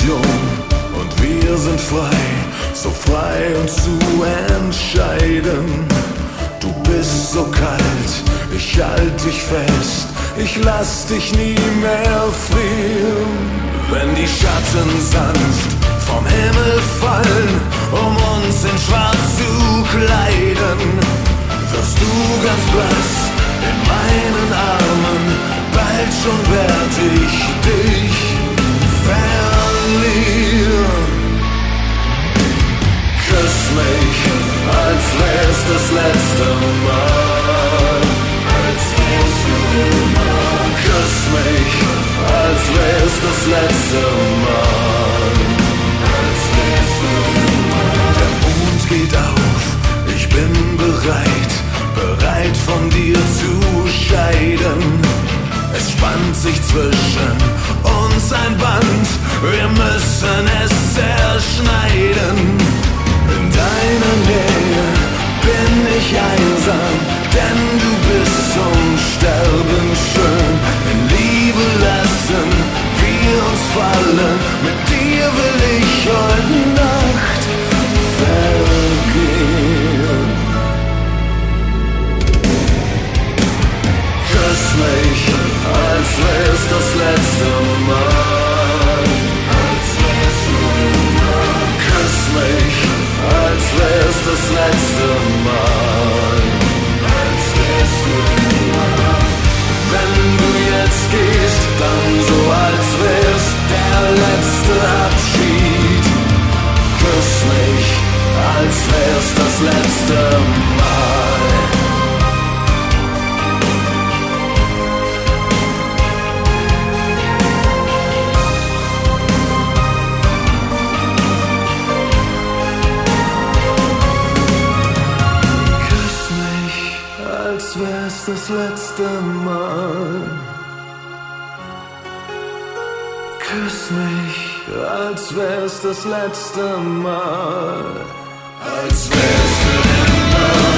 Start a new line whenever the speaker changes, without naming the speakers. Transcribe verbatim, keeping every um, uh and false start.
jung und wir sind frei, so frei uns zu entscheiden. Du bist so kalt, ich halt dich fest, ich lass dich nie mehr frieren. Wenn die Schatten sanft vom Himmel fallen, um uns in Schwarz zu kleiden, wirst du ganz blass in meinen Armen, bald schon werd ich dich verlieren. Küss mich, als wär's das letzte Mal. Als wär's für immer. Küss mich, als wär's das letzte Mal. Als wär's für immer. Der Mond geht auf, ich bin bereit, bereit von dir zu scheiden. Es spannt sich zwischen uns ein Band, wir müssen es zerschneiden. In deiner Nähe bin ich einsam, denn du bist zum Sterben schön. In Liebe lassen wir uns fallen, mit dir will ich heute Nacht vergehen. Küss mich, als wär's das letzte Mal. Als wär's für immer. Küss mich, als wär's das letzte Mal. Als wär's für immer. Wenn du jetzt gehst, dann so als wär's der letzte Abschied. Küss mich, als wär's das letzte Mal. Als wär's das letzte Mal. Küss mich, als wär's das letzte Mal. Als wär's für immer.